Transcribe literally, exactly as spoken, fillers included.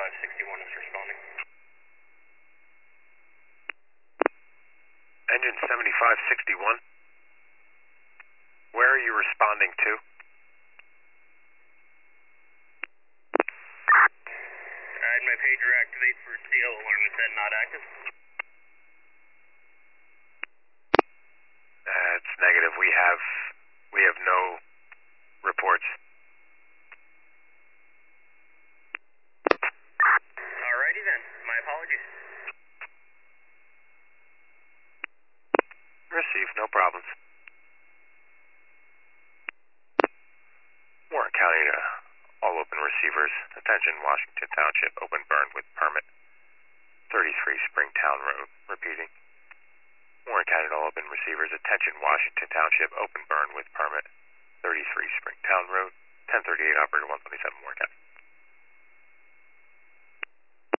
seventy-five sixty-one is responding. Engine seventy-five sixty-one. Where are you responding to? I had my pager activate for C L alarm. Is that not active? That's negative. We have, we have no reports. Alrighty then. My apologies. Received, no problems. Warren County, uh, all open receivers. Attention, Washington Township, open burn with permit. thirty-three Springtown Road. Repeating. Warren County, all open receivers. Attention, Washington Township, open burn with permit. thirty-three Springtown Road. ten thirty-eight, operator one twenty-seven, Warren County.